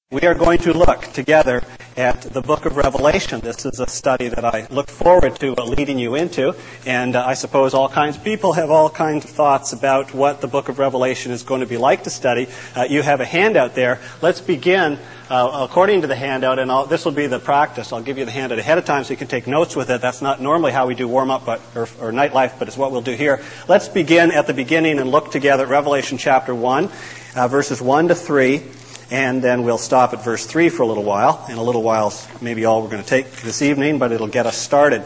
We are going to look together at the book of Revelation. This is a study that I look forward to leading you into, and I suppose all kinds of people have all kinds of thoughts about what the book of Revelation is going to be like to study. You have a handout there. Let's begin according to the handout, and this will be the practice. I'll give you the handout ahead of time so you can take notes with it. That's not normally how we do warm-up or nightlife, but it's what we'll do here. Let's begin at the beginning and look together at Revelation chapter 1, verses 1 to 3. And then we'll stop at verse 3 for a little while. And a little while's maybe all we're going to take this evening, but it'll get us started.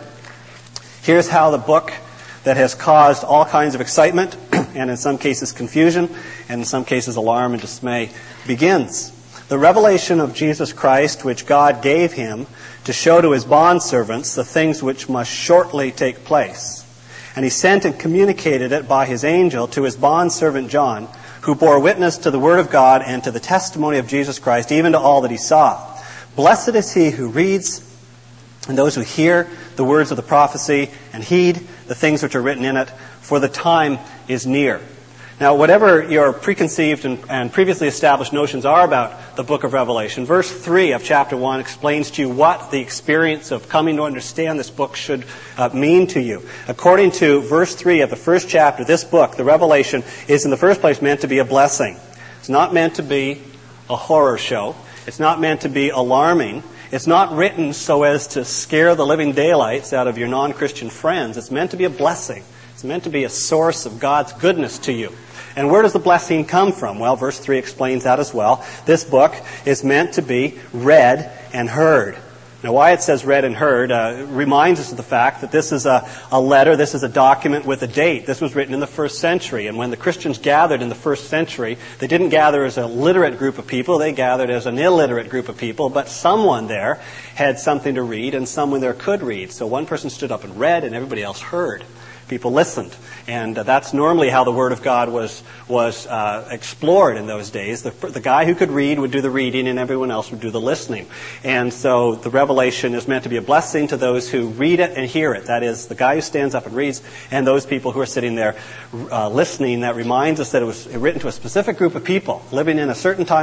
Here's how the book that has caused all kinds of excitement, and in some cases confusion, and in some cases alarm and dismay, begins. The revelation of Jesus Christ, which God gave him to show to his bondservants the things which must shortly take place. And he sent and communicated it by his angel to his bondservant John, who bore witness to the word of God and to the testimony of Jesus Christ, even to all that he saw. Blessed is he who reads, and those who hear the words of the prophecy, and heed the things which are written in it, for the time is near. Now, whatever your preconceived and previously established notions are about the book of Revelation, verse 3 of chapter 1 explains to you what the experience of coming to understand this book should mean to you. According to verse 3 of the first chapter, this book, the Revelation, is in the first place meant to be a blessing. It's not meant to be a horror show. It's not meant to be alarming. It's not written so as to scare the living daylights out of your non-Christian friends. It's meant to be a blessing. It's meant to be a source of God's goodness to you. And where does the blessing come from? Well, verse 3 explains that as well. This book is meant to be read and heard. Now, why it says read and heard reminds us of the fact that this is a letter, this is a document with a date. This was written in the first century. And when the Christians gathered in the first century, they didn't gather as a literate group of people. They gathered as an illiterate group of people. But someone there had something to read, and someone there could read. So one person stood up and read, and everybody else heard. People listened. And that's normally how the Word of God was explored in those days. The guy who could read would do the reading, and everyone else would do the listening. And so the Revelation is meant to be a blessing to those who read it and hear it. That is, the guy who stands up and reads, and those people who are sitting there listening. That reminds us that it was written to a specific group of people living in a certain time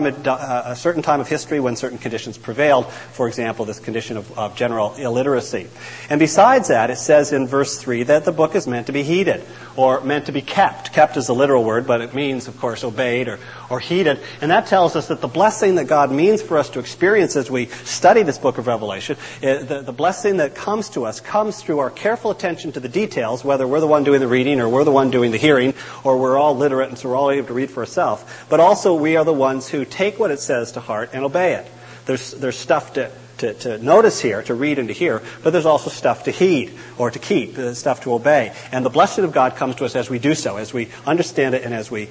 of history when certain conditions prevailed. For example, this condition of general illiteracy. And besides that, it says in verse 3 that the book is meant to be heeded, or meant to be kept. Kept is a literal word, but it means, of course, obeyed or heeded. And that tells us that the blessing that God means for us to experience as we study this book of Revelation, the blessing that comes to us comes through our careful attention to the details, whether we're the one doing the reading or we're the one doing the hearing, or we're all literate and so we're all able to read for ourselves. But also we are the ones who take what it says to heart and obey it. There's stuff to notice here, to read and to hear, but there's also stuff to heed or to keep, stuff to obey. And the blessing of God comes to us as we do so, as we understand it and as we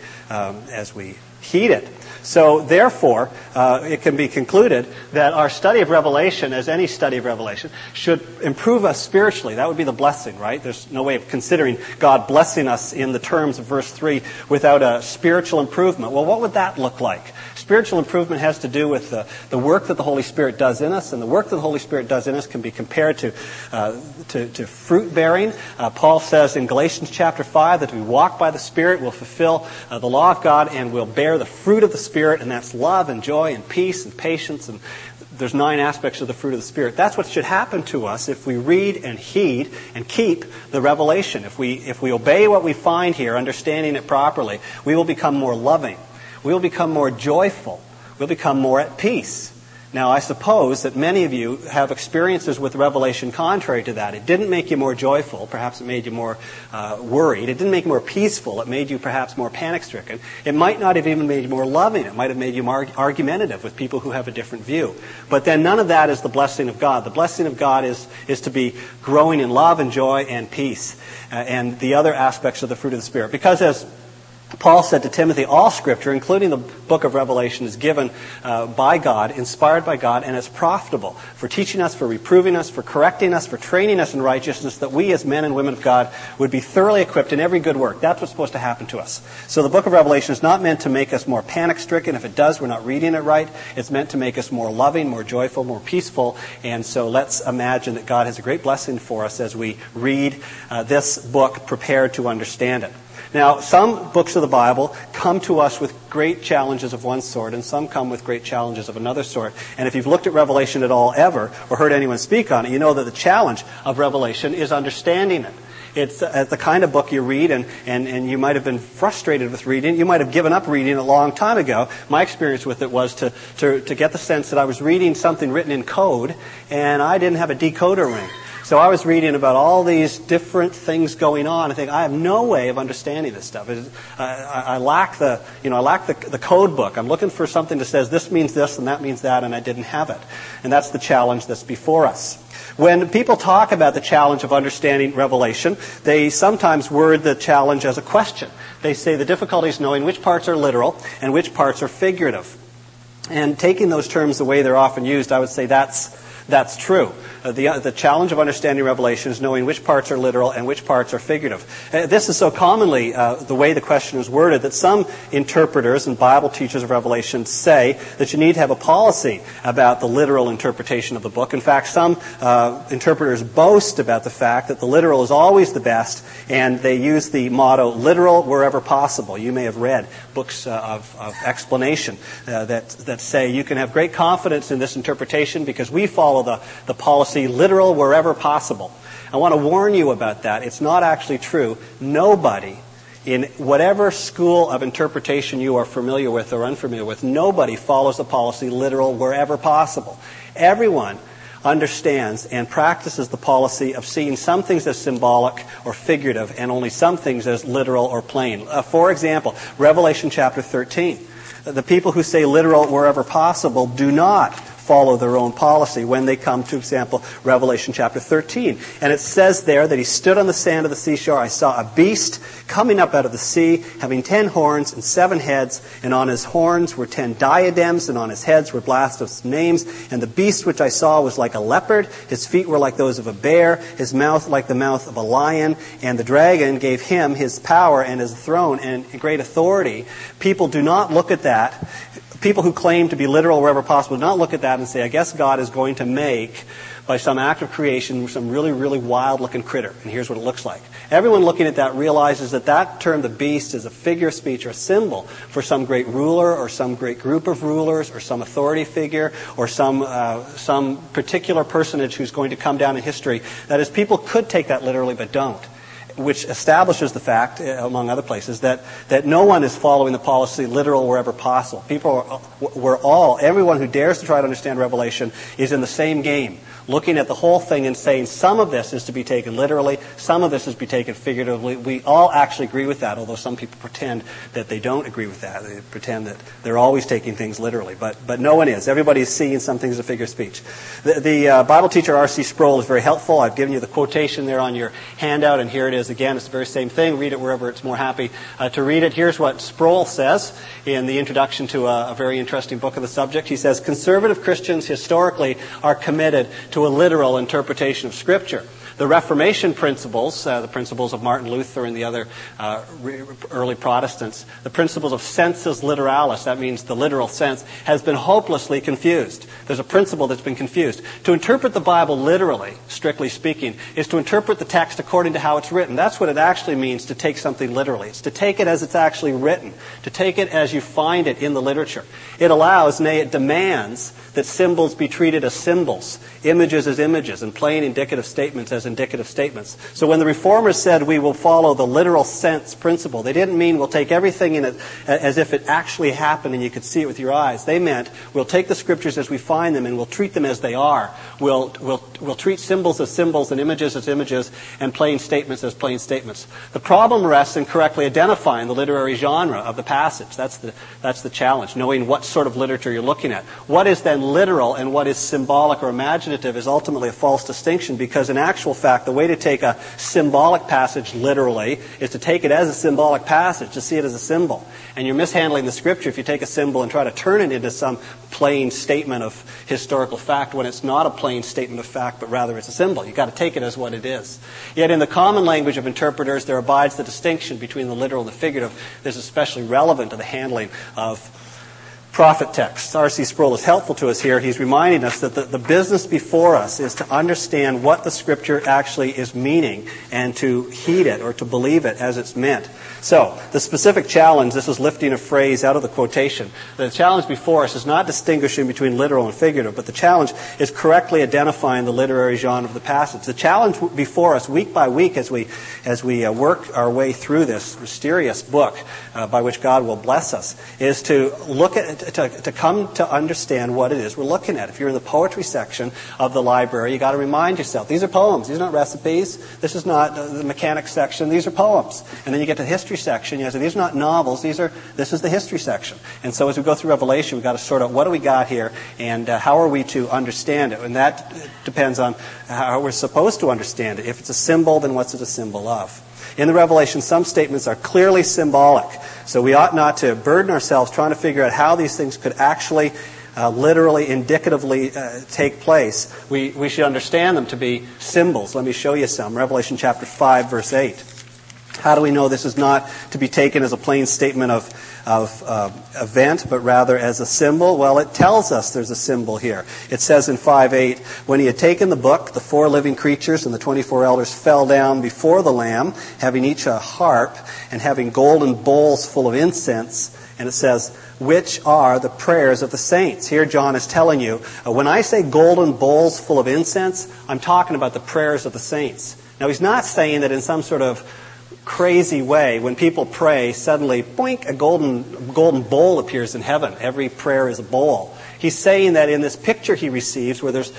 heed it. So therefore, it can be concluded that our study of Revelation, as any study of Revelation, should improve us spiritually. That would be the blessing, right? There's no way of considering God blessing us in the terms of verse 3 without a spiritual improvement. Well, what would that look like? Spiritual improvement has to do with the work that the Holy Spirit does in us, and the work that the Holy Spirit does in us can be compared to fruit bearing. Paul says in Galatians chapter 5 that if we walk by the Spirit, we'll fulfill the law of God and we'll bear the fruit of the Spirit, and that's love and joy and peace and patience, and there's 9 aspects of the fruit of the Spirit. That's what should happen to us if we read and heed and keep the Revelation. If we obey what we find here, understanding it properly, we will become more loving. We'll become more joyful. We'll become more at peace. Now, I suppose that many of you have experiences with Revelation contrary to that. It didn't make you more joyful. Perhaps it made you more worried. It didn't make you more peaceful. It made you perhaps more panic-stricken. It might not have even made you more loving. It might have made you more argumentative with people who have a different view. But then none of that is the blessing of God. The blessing of God is to be growing in love and joy and peace and the other aspects of the fruit of the Spirit. Because as Paul said to Timothy, all Scripture, including the book of Revelation, is given by God, inspired by God, and is profitable for teaching us, for reproving us, for correcting us, for training us in righteousness, that we as men and women of God would be thoroughly equipped in every good work. That's what's supposed to happen to us. So the book of Revelation is not meant to make us more panic-stricken. If it does, we're not reading it right. It's meant to make us more loving, more joyful, more peaceful. And so let's imagine that God has a great blessing for us as we read this book prepared to understand it. Now, some books of the Bible come to us with great challenges of one sort, and some come with great challenges of another sort. And if you've looked at Revelation at all ever, or heard anyone speak on it, you know that the challenge of Revelation is understanding it. It's the kind of book you read, and you might have been frustrated with reading. You might have given up reading a long time ago. My experience with it was to get the sense that I was reading something written in code, and I didn't have a decoder ring. So I was reading about all these different things going on. I think I have no way of understanding this stuff. I lack the code book. I'm looking for something that says this means this and that means that, and I didn't have it. And that's the challenge that's before us. When people talk about the challenge of understanding Revelation, they sometimes word the challenge as a question. They say the difficulty is knowing which parts are literal and which parts are figurative. And taking those terms the way they're often used, I would say that's true. The challenge of understanding Revelation is knowing which parts are literal and which parts are figurative. This is so commonly the way the question is worded that some interpreters and Bible teachers of Revelation say that you need to have a policy about the literal interpretation of the book. In fact, some interpreters boast about the fact that the literal is always the best, and they use the motto, literal wherever possible. You may have read books of explanation that say you can have great confidence in this interpretation because we follow the policy literal wherever possible. I want to warn you about that. It's not actually true. Nobody, in whatever school of interpretation you are familiar with or unfamiliar with, nobody follows the policy literal wherever possible. Everyone understands and practices the policy of seeing some things as symbolic or figurative and only some things as literal or plain. For example, Revelation chapter 13. The people who say literal wherever possible do not follow their own policy when they come to, for example, Revelation chapter 13. And it says there that he stood on the sand of the seashore. I saw a beast coming up out of the sea, having 10 horns and 7 heads, and on his horns were 10 diadems, and on his heads were blasphemous names. And the beast which I saw was like a leopard. His feet were like those of a bear, his mouth like the mouth of a lion. And the dragon gave him his power and his throne and great authority. People do not look at that. People who claim to be literal wherever possible do not look at that and say, I guess God is going to make, by some act of creation, some really, really wild-looking critter. And here's what it looks like. Everyone looking at that realizes that term, the beast, is a figure of speech or a symbol for some great ruler or some great group of rulers or some authority figure or some particular personage who's going to come down in history. That is, people could take that literally but don't, which establishes the fact, among other places, that no one is following the policy literal wherever possible. Everyone who dares to try to understand Revelation is in the same game, looking at the whole thing and saying some of this is to be taken literally, some of this is to be taken figuratively. We all actually agree with that, although some people pretend that they don't agree with that. They pretend that they're always taking things literally, but no one is. Everybody is seeing some things as a figure of speech. The Bible teacher R.C. Sproul is very helpful. I've given you the quotation there on your handout, and here it is again. It's the very same thing. Read it wherever it's more happy to read it. Here's what Sproul says in the introduction to a very interesting book of the subject. He says, conservative Christians historically are committed to a literal interpretation of Scripture. The Reformation principles, the principles of Martin Luther and the other early Protestants, the principles of sensus literalis, that means the literal sense, has been hopelessly confused. There's a principle that's been confused. To interpret the Bible literally, strictly speaking, is to interpret the text according to how it's written. That's what it actually means to take something literally. It's to take it as it's actually written, to take it as you find it in the literature. It allows, nay, it demands that symbols be treated as symbols, images as images, and plain indicative statements as indicative statements. So when the Reformers said we will follow the literal sense principle, they didn't mean we'll take everything in it as if it actually happened and you could see it with your eyes. They meant we'll take the Scriptures as we find them and we'll treat them as they are. We'll treat symbols as symbols and images as images and plain statements as plain statements. The problem rests in correctly identifying the literary genre of the passage. That's the challenge, knowing what sort of literature you're looking at. What is then literal and what is symbolic or imaginative is ultimately a false distinction, because in actual fact, the way to take a symbolic passage literally is to take it as a symbolic passage, to see it as a symbol. And you're mishandling the Scripture if you take a symbol and try to turn it into some plain statement of historical fact when it's not a plain statement of fact, but rather it's a symbol. You've got to take it as what it is. Yet in the common language of interpreters, there abides the distinction between the literal and the figurative. This is especially relevant to the handling of prophet texts. R.C. Sproul is helpful to us here. He's reminding us that the business before us is to understand what the Scripture actually is meaning and to heed it or to believe it as it's meant. So, the specific challenge, this is lifting a phrase out of the quotation. The challenge before us is not distinguishing between literal and figurative, but the challenge is correctly identifying the literary genre of the passage. The challenge before us, week by week, as we work our way through this mysterious book by which God will bless us, is to look at to come to understand what it is we're looking at. If you're in the poetry section of the library, you got to remind yourself, these are poems. These are not recipes. This is not the mechanics section. These are poems. And then you get to the history section. You say, these are not novels. This is the history section. And so as we go through Revelation, we've got to sort out what do we got here and how are we to understand it. And that depends on how we're supposed to understand it. If it's a symbol, then what's it a symbol of? In the Revelation, some statements are clearly symbolic. So we ought not to burden ourselves trying to figure out how these things could actually literally, indicatively take place. We should understand them to be symbols. Let me show you some. Revelation chapter 5, verse 8. How do we know this is not to be taken as a plain statement of event, but rather as a symbol? Well, it tells us there's a symbol here. It says in 5:8, when he had taken the book, the 4 living creatures and the 24 elders fell down before the Lamb, having each a harp and having golden bowls full of incense. And it says, which are the prayers of the saints. Here John is telling you, when I say golden bowls full of incense, I'm talking about the prayers of the saints. Now, he's not saying that in some sort of crazy way, when people pray, suddenly, boink, a golden bowl appears in heaven. Every prayer is a bowl. He's saying that in this picture he receives, where there's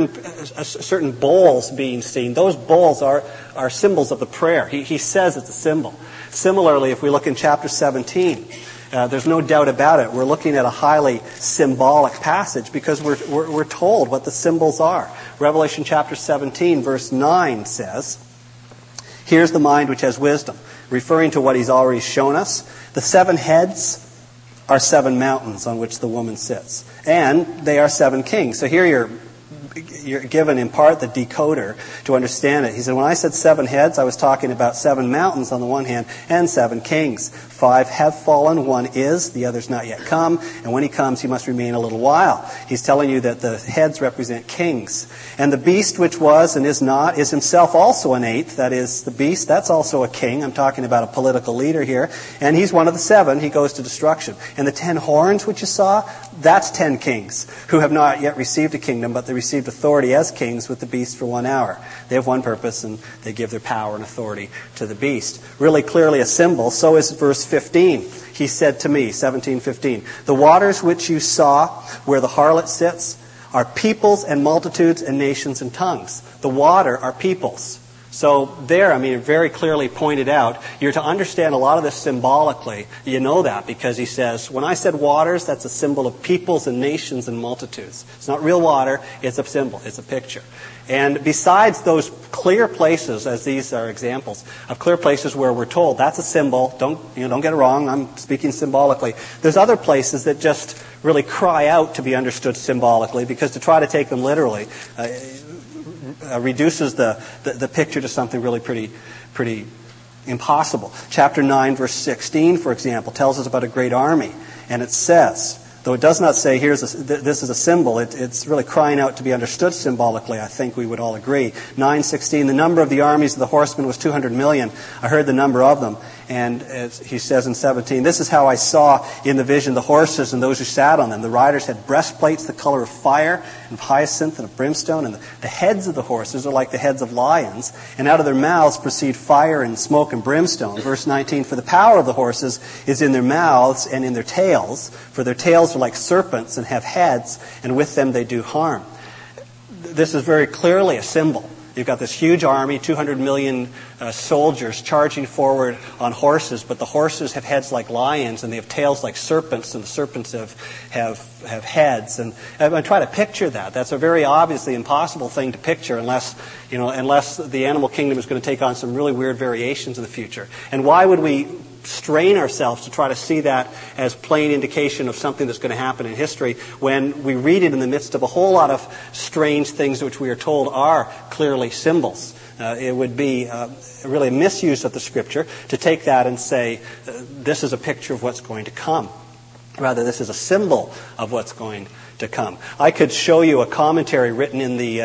certain bowls being seen, those bowls are symbols of the prayer. He says it's a symbol. Similarly, if we look in chapter 17, there's no doubt about it. We're looking at a highly symbolic passage because we're told what the symbols are. Revelation chapter 17, verse 9 says, here's the mind which has wisdom, referring to what he's already shown us. The 7 heads are 7 mountains on which the woman sits, and they are 7 kings. So here you're given in part the decoder to understand it. He said, when I said 7 heads, I was talking about 7 mountains on the one hand and 7 kings. 5 have fallen, 1 is, the other's not yet come, and when he comes, he must remain a little while. He's telling you that the heads represent kings. And the beast which was and is not is himself also an 8th, that is, the beast, that's also a king. I'm talking about a political leader here. And he's one of the 7, he goes to destruction. And the 10 horns which you saw, that's 10 kings who have not yet received a kingdom, but they received authority as kings with the beast for 1 hour. They have one purpose, and they give their power and authority to the beast. Really clearly a symbol. So is verse 15. He said to me, 17:15, the waters which you saw where the harlot sits are peoples and multitudes and nations and tongues. The water are peoples. So there, very clearly pointed out, you're to understand a lot of this symbolically. You know that because he says, when I said waters, that's a symbol of peoples and nations and multitudes. It's not real water, it's a symbol, it's a picture. And besides those clear places, as these are examples of clear places where we're told that's a symbol, don't get it wrong, I'm speaking symbolically. There's other places that just really cry out to be understood symbolically, because to try to take them literally reduces the picture to something really pretty impossible. Chapter 9, verse 16, for example, tells us about a great army, and it says, though it does not say this is a symbol, it's really crying out to be understood symbolically, I think we would all agree. 9:16, the number of the armies of the horsemen was 200 million. I heard the number of them. And as he says in 17, this is how I saw in the vision the horses and those who sat on them. The riders had breastplates the color of fire and of hyacinth and of brimstone. And the heads of the horses are like the heads of lions. And out of their mouths proceed fire and smoke and brimstone. Verse 19, for the power of the horses is in their mouths and in their tails. For their tails are like serpents and have heads, and with them they do harm. This is very clearly a symbol. You've got this huge army, 200 million soldiers charging forward on horses, but the horses have heads like lions and they have tails like serpents, and the serpents have heads. And I try to picture that. That's a very obviously impossible thing to picture unless the animal kingdom is going to take on some really weird variations in the future. And why would we strain ourselves to try to see that as plain indication of something that's going to happen in history when we read it in the midst of a whole lot of strange things which we are told are clearly symbols? It would be really a misuse of the Scripture to take that and say, this is a picture of what's going to come. Rather, this is a symbol of what's going to come. I could show you a commentary written in the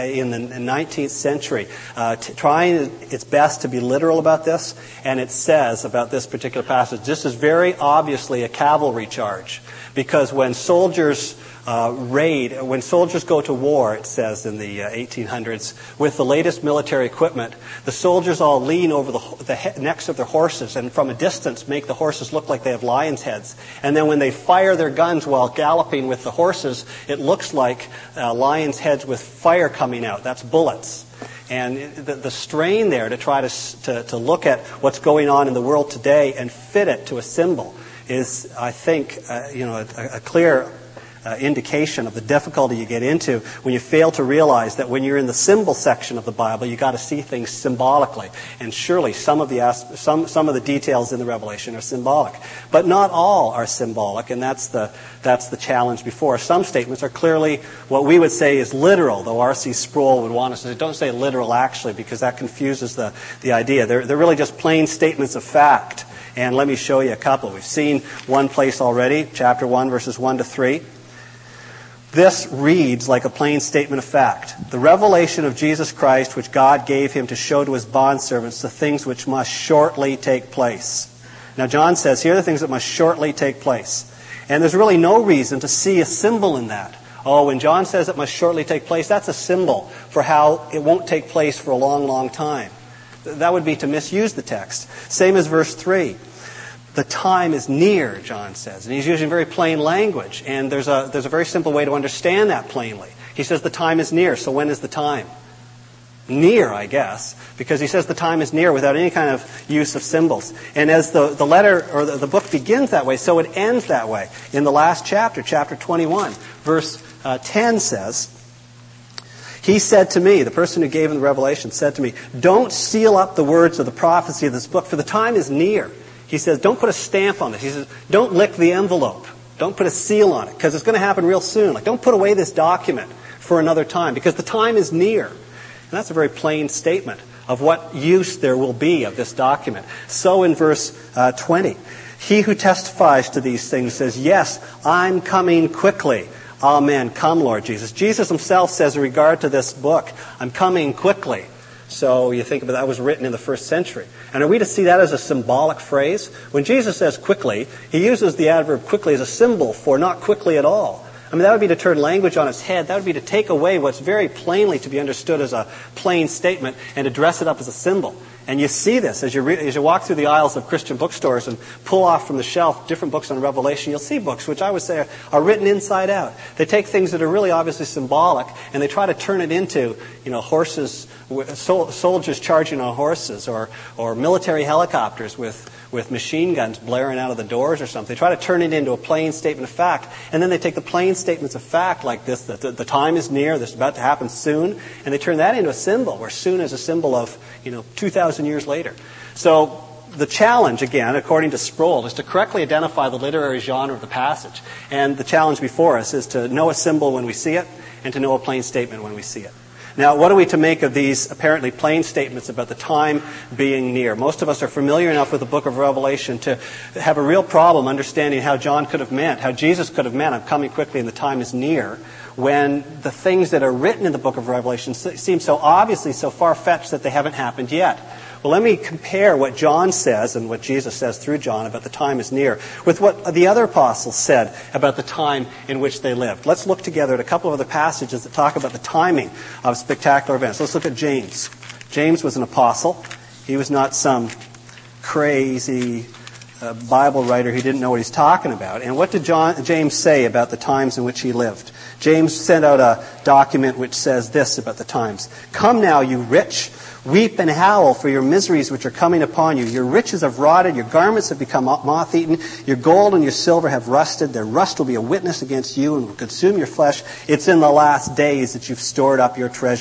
19th century, trying its best to be literal about this, and it says about this particular passage, this is very obviously a cavalry charge, because when soldiers when soldiers go to war, it says in the 1800s, with the latest military equipment, the soldiers all lean over the necks of their horses and from a distance make the horses look like they have lions' heads. And then when they fire their guns while galloping with the horses, it looks like lions' heads with fire coming out. That's bullets. And the strain there to try to look at what's going on in the world today and fit it to a symbol is, I think, a clear indication of the difficulty you get into when you fail to realize that when you're in the symbol section of the Bible, you got to see things symbolically. And surely some of the details in the Revelation are symbolic, but not all are symbolic, and that's the challenge before us. Some statements are clearly what we would say is literal, though R.C. Sproul would want us to say, don't say literal actually, because that confuses the idea. They're really just plain statements of fact. And let me show you a couple. We've seen one place already, chapter 1, verses 1 to 3. This reads like a plain statement of fact. The revelation of Jesus Christ, which God gave him to show to his bondservants the things which must shortly take place. Now, John says, here are the things that must shortly take place. And there's really no reason to see a symbol in that. Oh, when John says it must shortly take place, that's a symbol for how it won't take place for a long, long time. That would be to misuse the text. Same as verse 3. The time is near, John says. And he's using very plain language. And there's a very simple way to understand that plainly. He says the time is near. So when is the time? Near, I guess, because he says the time is near without any kind of use of symbols. And as the letter or the book begins that way, so it ends that way. In the last chapter, chapter 21, verse 10 says, he said to me, the person who gave him the revelation said to me, don't seal up the words of the prophecy of this book, for the time is near. He says, don't put a stamp on this. He says, don't lick the envelope. Don't put a seal on it, because it's going to happen real soon. Like, don't put away this document for another time, because the time is near. And that's a very plain statement of what use there will be of this document. So in verse 20, he who testifies to these things says, yes, I'm coming quickly. Amen. Come, Lord Jesus. Jesus himself says in regard to this book, I'm coming quickly. So you think about that was written in the first century. And are we to see that as a symbolic phrase? When Jesus says quickly, he uses the adverb quickly as a symbol for not quickly at all. I mean, that would be to turn language on its head. That would be to take away what's very plainly to be understood as a plain statement and to dress it up as a symbol. And you see this as you walk through the aisles of Christian bookstores and pull off from the shelf different books on Revelation. You'll see books which I would say are written inside out. They take things that are really obviously symbolic and they try to turn it into, horses, soldiers charging on horses, or military helicopters with machine guns blaring out of the doors or something. They try to turn it into a plain statement of fact. And then they take the plain statements of fact like this, that the time is near, this is about to happen soon, and they turn that into a symbol, where soon is a symbol of, 2,000 years later. So the challenge, again, according to Sproul, is to correctly identify the literary genre of the passage. And the challenge before us is to know a symbol when we see it and to know a plain statement when we see it. Now, what are we to make of these apparently plain statements about the time being near? Most of us are familiar enough with the book of Revelation to have a real problem understanding how John could have meant, how Jesus could have meant, I'm coming quickly and the time is near, when the things that are written in the book of Revelation seem so obviously so far-fetched that they haven't happened yet. Well, let me compare what John says and what Jesus says through John about the time is near with what the other apostles said about the time in which they lived. Let's look together at a couple of other passages that talk about the timing of spectacular events. Let's look at James. James was an apostle. He was not some crazy Bible writer who didn't know what he's talking about. And what did James say about the times in which he lived? James sent out a document which says this about the times. Come now, you rich, weep and howl for your miseries which are coming upon you. Your riches have rotted, your garments have become moth-eaten, your gold and your silver have rusted. Their rust will be a witness against you and will consume your flesh. It's in the last days that you've stored up your treasure.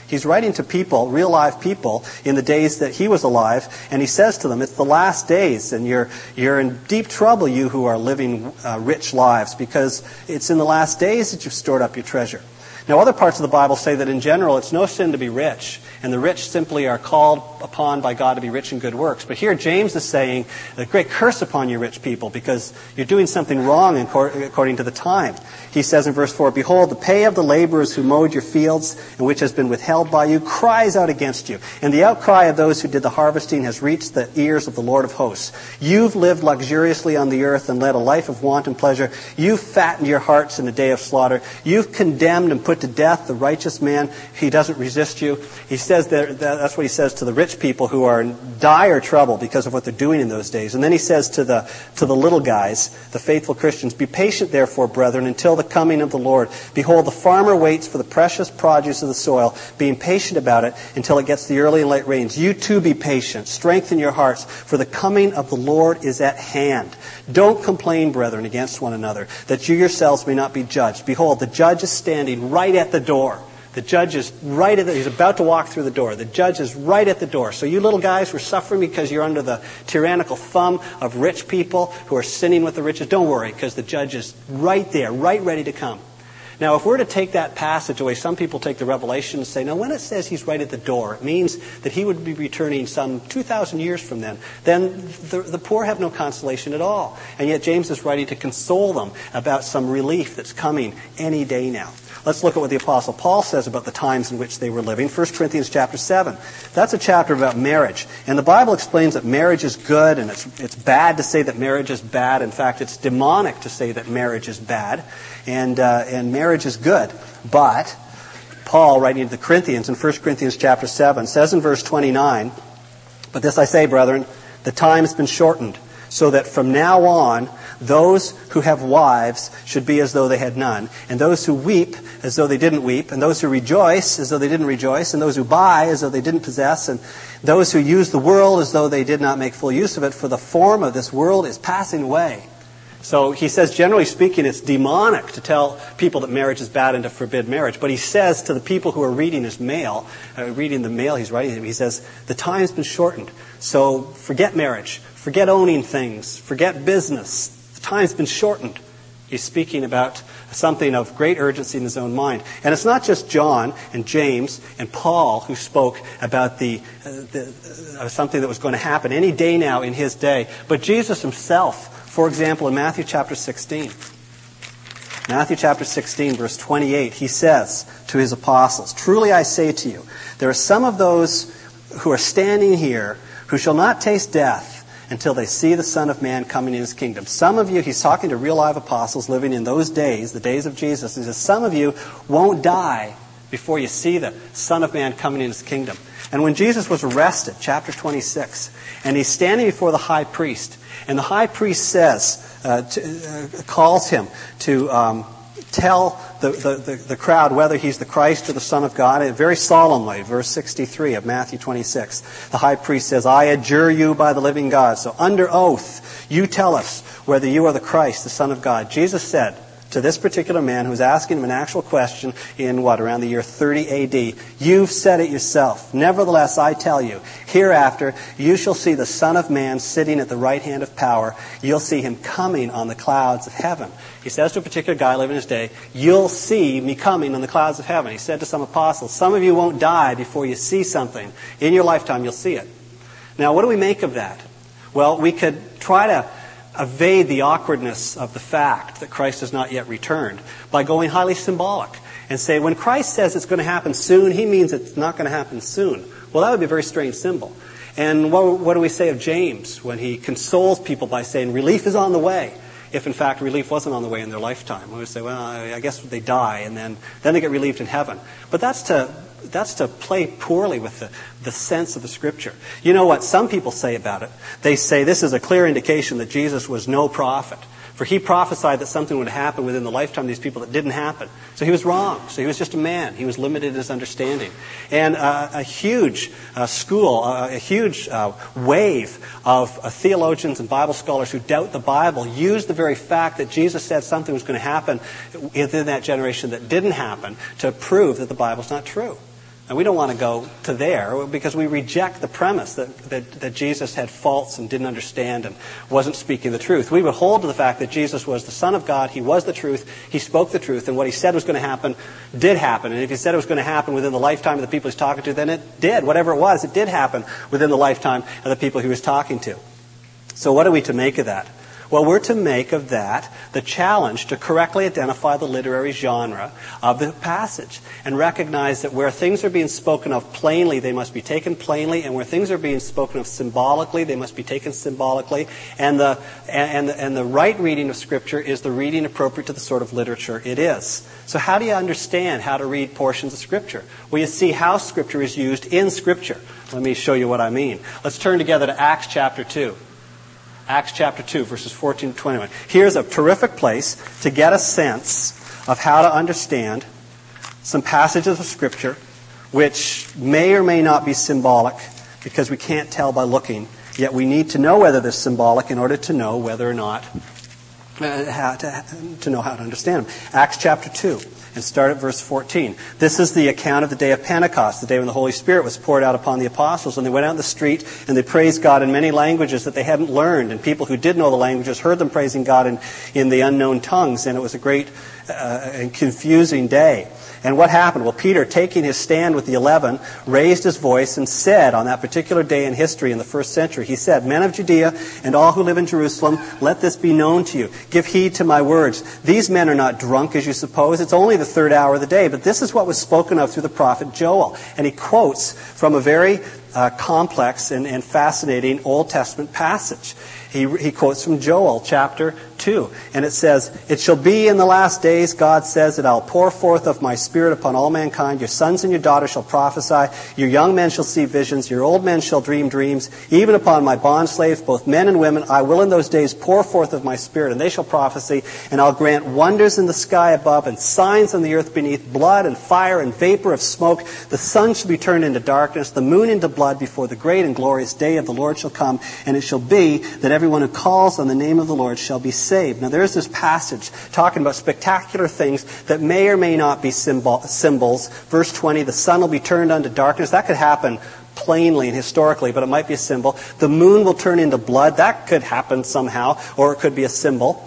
He's writing to people, real live people, in the days that he was alive, and he says to them, it's the last days, and you're in deep trouble, you who are living rich lives, because it's in the last days that you've stored up your treasure. Now, other parts of the Bible say that in general it's no sin to be rich, and the rich simply are called upon by God to be rich in good works. But here James is saying, a great curse upon you rich people, because you're doing something wrong according to the time. He says in verse 4, behold, the pay of the laborers who mowed your fields, and which has been withheld by you, cries out against you. And the outcry of those who did the harvesting has reached the ears of the Lord of hosts. You've lived luxuriously on the earth and led a life of wanton pleasure. You've fattened your hearts in the day of slaughter. You've condemned and put to death the righteous man. He doesn't resist you. He says that's what he says to the rich people who are in dire trouble because of what they're doing in those days. And then he says to the little guys, the faithful Christians, be patient therefore, brethren, until the coming of the Lord. Behold, the farmer waits for the precious produce of the soil, being patient about it until it gets the early and late rains. You too be patient. Strengthen your hearts, for the coming of the Lord is at hand. Don't complain, brethren, against one another, that you yourselves may not be judged. Behold, the judge is standing right at the door. The judge is he's about to walk through the door. The judge is right at the door. So you little guys who are suffering because you're under the tyrannical thumb of rich people who are sinning with the riches, don't worry, because the judge is right there, right ready to come. Now, if we're to take that passage away, some people take the Revelation and say, no, when it says he's right at the door, it means that he would be returning some 2,000 years from then. Then the poor have no consolation at all. And yet James is writing to console them about some relief that's coming any day now. Let's look at what the Apostle Paul says about the times in which they were living. 1 Corinthians chapter 7. That's a chapter about marriage. And the Bible explains that marriage is good, and it's bad to say that marriage is bad. In fact, it's demonic to say that marriage is bad. And marriage is good. But Paul, writing to the Corinthians in 1 Corinthians chapter 7, says in verse 29, but this I say, brethren, the time has been shortened, so that from now on those who have wives should be as though they had none, and those who weep as though they didn't weep, and those who rejoice as though they didn't rejoice, and those who buy as though they didn't possess, and those who use the world as though they did not make full use of it, for the form of this world is passing away. So he says, generally speaking, it's demonic to tell people that marriage is bad and to forbid marriage. But he says to the people who are reading his mail, reading the mail he's writing, he says, the time's been shortened. So forget marriage, forget owning things, forget business. The time's been shortened. He's speaking about something of great urgency in his own mind. And it's not just John and James and Paul who spoke about something that was going to happen any day now in his day, but Jesus himself. For example, in Matthew chapter 16, Matthew chapter 16, verse 28, he says to his apostles, truly I say to you, there are some of those who are standing here who shall not taste death until they see the Son of Man coming in his kingdom. Some of you, he's talking to real live apostles living in those days, the days of Jesus, he says, some of you won't die before you see the Son of Man coming in his kingdom. And when Jesus was arrested, chapter 26, and he's standing before the high priest, and the high priest says, calls him to tell the crowd whether he's the Christ or the Son of God. And very solemnly, verse 63 of Matthew 26, the high priest says, I adjure you by the living God. So under oath, you tell us whether you are the Christ, the Son of God. Jesus said to this particular man who was asking him an actual question in around the year 30 A.D., you've said it yourself. Nevertheless, I tell you, hereafter you shall see the Son of Man sitting at the right hand of power. You'll see him coming on the clouds of heaven. He says to a particular guy living in his day, you'll see me coming on the clouds of heaven. He said to some apostles, some of you won't die before you see something. In your lifetime, you'll see it. Now, what do we make of that? Well, we could try to evade the awkwardness of the fact that Christ has not yet returned by going highly symbolic and say, when Christ says it's going to happen soon, he means it's not going to happen soon. Well, that would be a very strange symbol. And what do we say of James when he consoles people by saying relief is on the way, if in fact relief wasn't on the way in their lifetime? We would say, well, I guess they die and then they get relieved in heaven. But that's to play poorly with the sense of the Scripture. You know what some people say about it? They say this is a clear indication that Jesus was no prophet. For he prophesied that something would happen within the lifetime of these people that didn't happen. So he was wrong. So he was just a man. He was limited in his understanding. And a huge wave of theologians and Bible scholars who doubt the Bible use the very fact that Jesus said something was going to happen within that generation that didn't happen to prove that the Bible's not true. And we don't want to go to there because we reject the premise that Jesus had faults and didn't understand and wasn't speaking the truth. We would hold to the fact that Jesus was the Son of God. He was the truth. He spoke the truth. And what he said was going to happen did happen. And if he said it was going to happen within the lifetime of the people he's talking to, then it did. Whatever it was, it did happen within the lifetime of the people he was talking to. So what are we to make of that? Well, we're to make of that the challenge to correctly identify the literary genre of the passage and recognize that where things are being spoken of plainly, they must be taken plainly, and where things are being spoken of symbolically, they must be taken symbolically. And the right reading of Scripture is the reading appropriate to the sort of literature it is. So how do you understand how to read portions of Scripture? Well, you see how Scripture is used in Scripture. Let me show you what I mean. Let's turn together to Acts chapter 2. Acts chapter 2, verses 14 to 21. Here's a terrific place to get a sense of how to understand some passages of Scripture which may or may not be symbolic because we can't tell by looking. Yet we need to know whether they're symbolic in order to know whether or not, how to understand them. Acts chapter 2. And start at verse 14. This is the account of the day of Pentecost, the day when the Holy Spirit was poured out upon the apostles. And they went out in the street and they praised God in many languages that they hadn't learned. And people who did know the languages heard them praising God in the unknown tongues. And it was a great and confusing day. And what happened? Well, Peter, taking his stand with the 11, raised his voice and said on that particular day in history in the first century, he said, "Men of Judea and all who live in Jerusalem, let this be known to you. Give heed to my words. These men are not drunk as you suppose. It's only the third hour of the day. But this is what was spoken of through the prophet Joel." And he quotes from a very complex and fascinating Old Testament passage. He quotes from Joel chapter 2. And it says, "It shall be in the last days, God says, that I'll pour forth of my Spirit upon all mankind. Your sons and your daughters shall prophesy. Your young men shall see visions. Your old men shall dream dreams. Even upon my bondslaves, both men and women, I will in those days pour forth of my Spirit, and they shall prophesy. And I'll grant wonders in the sky above and signs on the earth beneath, blood and fire and vapor of smoke. The sun shall be turned into darkness, the moon into blood, before the great and glorious day of the Lord shall come. And it shall be that everyone who calls on the name of the Lord shall be saved." Now there's this passage talking about spectacular things that may or may not be symbols. Verse 20, the sun will be turned unto darkness. That could happen plainly and historically, but it might be a symbol. The moon will turn into blood. That could happen somehow, or it could be a symbol.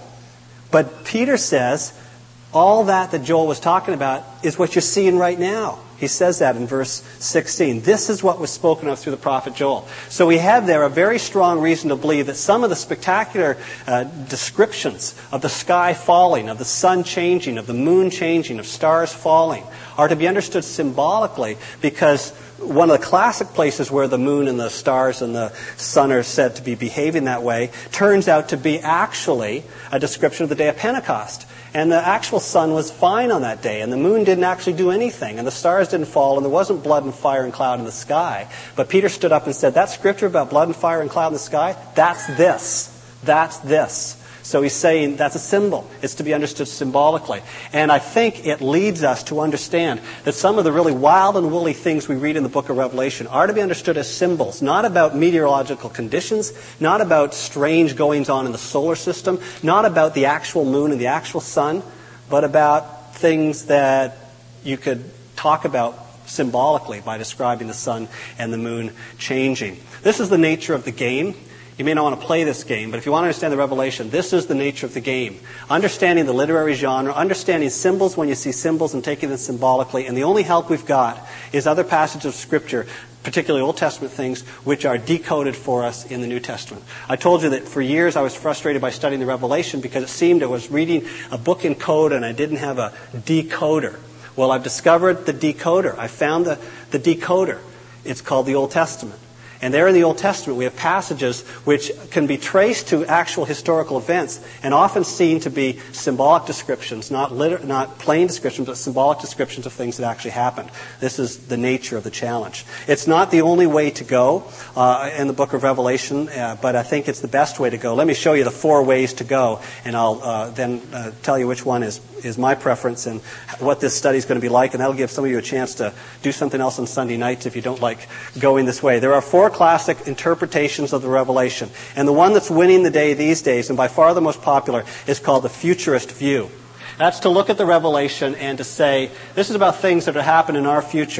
But Peter says all that Joel was talking about is what you're seeing right now. He says that in verse 16. This is what was spoken of through the prophet Joel. So we have there a very strong reason to believe that some of the spectacular descriptions of the sky falling, of the sun changing, of the moon changing, of stars falling, are to be understood symbolically, because one of the classic places where the moon and the stars and the sun are said to be behaving that way turns out to be actually a description of the day of Pentecost. And the actual sun was fine on that day, and the moon didn't actually do anything, and the stars didn't fall, and there wasn't blood and fire and cloud in the sky. But Peter stood up and said, that scripture about blood and fire and cloud in the sky, that's this. That's this. So he's saying that's a symbol. It's to be understood symbolically. And I think it leads us to understand that some of the really wild and woolly things we read in the book of Revelation are to be understood as symbols, not about meteorological conditions, not about strange goings-on in the solar system, not about the actual moon and the actual sun, but about things that you could talk about symbolically by describing the sun and the moon changing. This is the nature of the game. You may not want to play this game, but if you want to understand the Revelation, this is the nature of the game. Understanding the literary genre, understanding symbols when you see symbols and taking them symbolically, and the only help we've got is other passages of Scripture, particularly Old Testament things, which are decoded for us in the New Testament. I told you that for years I was frustrated by studying the Revelation because it seemed I was reading a book in code and I didn't have a decoder. Well, I've discovered the decoder. I found the decoder. It's called the Old Testament. And there in the Old Testament we have passages which can be traced to actual historical events and often seen to be symbolic descriptions, not plain descriptions, but symbolic descriptions of things that actually happened. This is the nature of the challenge. It's not the only way to go in the book of Revelation, but I think it's the best way to go. Let me show you the 4 ways to go, and I'll then tell you which one is my preference and what this study is going to be like, and that'll give some of you a chance to do something else on Sunday nights if you don't like going this way. There are 4 classic interpretations of the Revelation, and the one that's winning the day these days, and by far the most popular, is called the futurist view. That's to look at the Revelation and to say, this is about things that will happen in our future.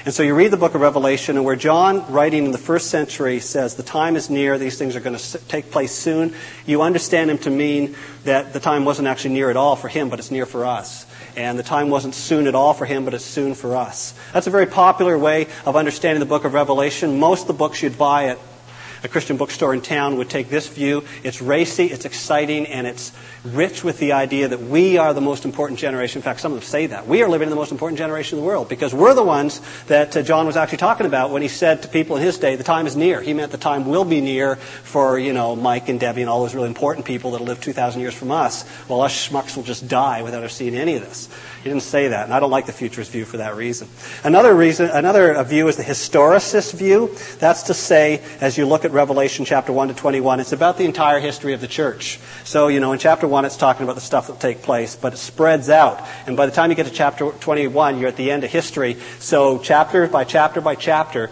And so you read the book of Revelation, and where John, writing in the first century, says the time is near, these things are going to take place soon, you understand him to mean that the time wasn't actually near at all for him, but it's near for us. And the time wasn't soon at all for him, but it's soon for us. That's a very popular way of understanding the book of Revelation. Most of the books you'd buy at a Christian bookstore in town would take this view. It's racy, it's exciting, and it's rich with the idea that we are the most important generation. In fact, some of them say that. We are living in the most important generation in the world because we're the ones that John was actually talking about when he said to people in his day, the time is near. He meant the time will be near for, Mike and Debbie and all those really important people that will live 2,000 years from us. Well, us schmucks will just die without us seeing any of this. He didn't say that, and I don't like the futurist view for that reason. Another view is the historicist view. That's to say, as you look at Revelation chapter 1 to 21, it's about the entire history of the church. So, in chapter 1 it's talking about the stuff that will take place, but it spreads out. And by the time you get to chapter 21, you're at the end of history. So chapter by chapter by chapter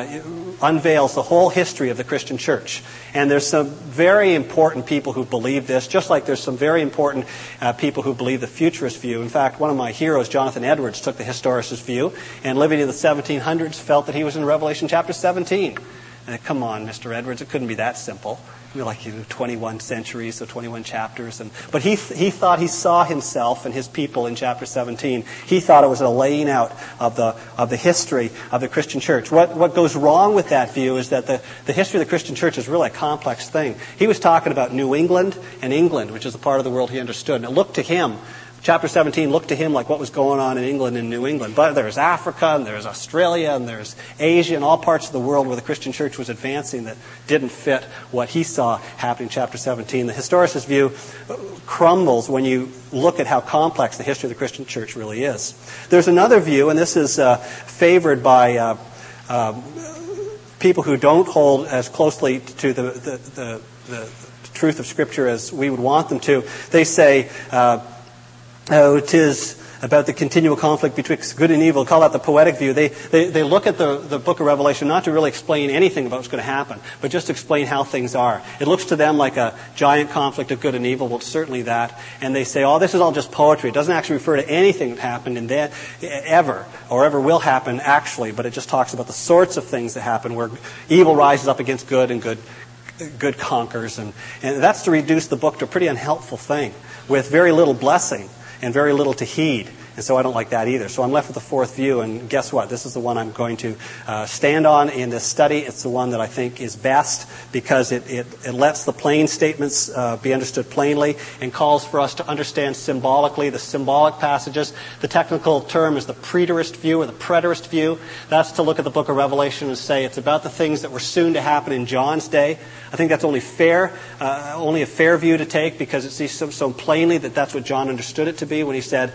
unveils the whole history of the Christian church. And there's some very important people who believe this, just like there's some very important people who believe the futurist view. In fact, one of my heroes, Jonathan Edwards, took the historicist view, and living in the 1700s felt that he was in Revelation chapter 17. And come on, Mr. Edwards, it couldn't be that simple. We're like 21 centuries, so 21 chapters. But he thought he saw himself and his people in chapter 17. He thought it was a laying out of the history of the Christian church. What goes wrong with that view is that the history of the Christian church is really a complex thing. He was talking about New England and England, which is the part of the world he understood. And it looked to him, chapter 17 looked to him like what was going on in England and New England. But there's Africa, and there's Australia, and there's Asia, and all parts of the world where the Christian church was advancing that didn't fit what he saw happening in chapter 17. The historicist view crumbles when you look at how complex the history of the Christian church really is. There's another view, and this is favored by people who don't hold as closely to the truth of Scripture as we would want them to. They say, it is about the continual conflict betwixt good and evil. Call that the poetic view. They look at the book of Revelation not to really explain anything about what's going to happen, but just to explain how things are. It looks to them like a giant conflict of good and evil. Well, it's certainly that. And they say, this is all just poetry. It doesn't actually refer to anything that happened in that ever or ever will happen actually, but it just talks about the sorts of things that happen where evil rises up against good and good conquers. And that's to reduce the book to a pretty unhelpful thing with very little blessing and very little to heed. And so I don't like that either. So I'm left with the fourth view, and guess what? This is the one I'm going to stand on in this study. It's the one that I think is best because it lets the plain statements be understood plainly and calls for us to understand symbolically the symbolic passages. The technical term is the preterist view or the preterist view. That's to look at the book of Revelation and say it's about the things that were soon to happen in John's day. I think that's only a fair view to take because it sees so plainly that that's what John understood it to be when he said,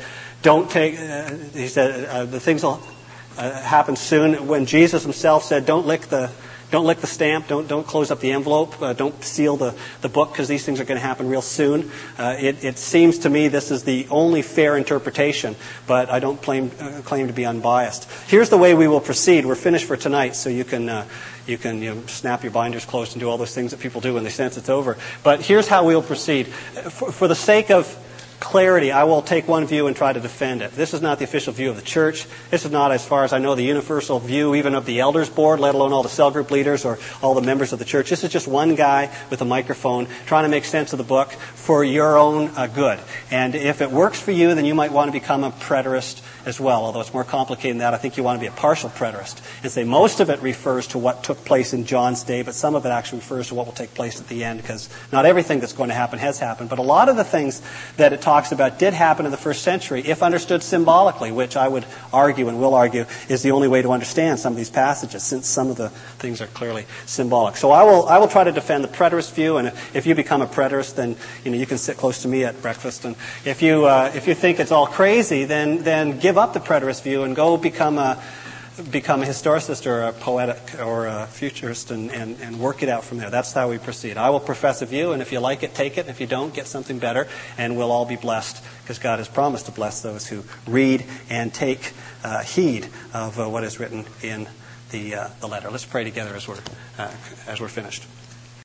the things will happen soon. When Jesus himself said, don't lick the stamp, don't close up the envelope, don't seal the book because these things are going to happen real soon. It seems to me this is the only fair interpretation, but I don't claim to be unbiased. Here's the way we will proceed. We're finished for tonight, so you can snap your binders closed and do all those things that people do when they sense it's over. But here's how we'll proceed. For the sake of clarity, I will take one view and try to defend it. This is not the official view of the church. This is not, as far as I know, the universal view even of the elders board, let alone all the cell group leaders or all the members of the church. This is just one guy with a microphone trying to make sense of the book for your own good. And if it works for you, then you might want to become a preterist as well. Although it's more complicated than that, I think you want to be a partial preterist and say most of it refers to what took place in John's day, but some of it actually refers to what will take place at the end, because not everything that's going to happen has happened. But a lot of the things that it talks about did happen in the first century, if understood symbolically, which I would argue and will argue is the only way to understand some of these passages, since some of the things are clearly symbolic. So I will try to defend the preterist view, and if you become a preterist, then you can sit close to me at breakfast. And if you think it's all crazy, then give up the preterist view and go become a historicist or a poetic or a futurist and work it out from there. That's how we proceed. I will profess a view, and if you like it, take it. And if you don't, get something better, and we'll all be blessed because God has promised to bless those who read and take heed of what is written in the letter. Let's pray together as we're finished.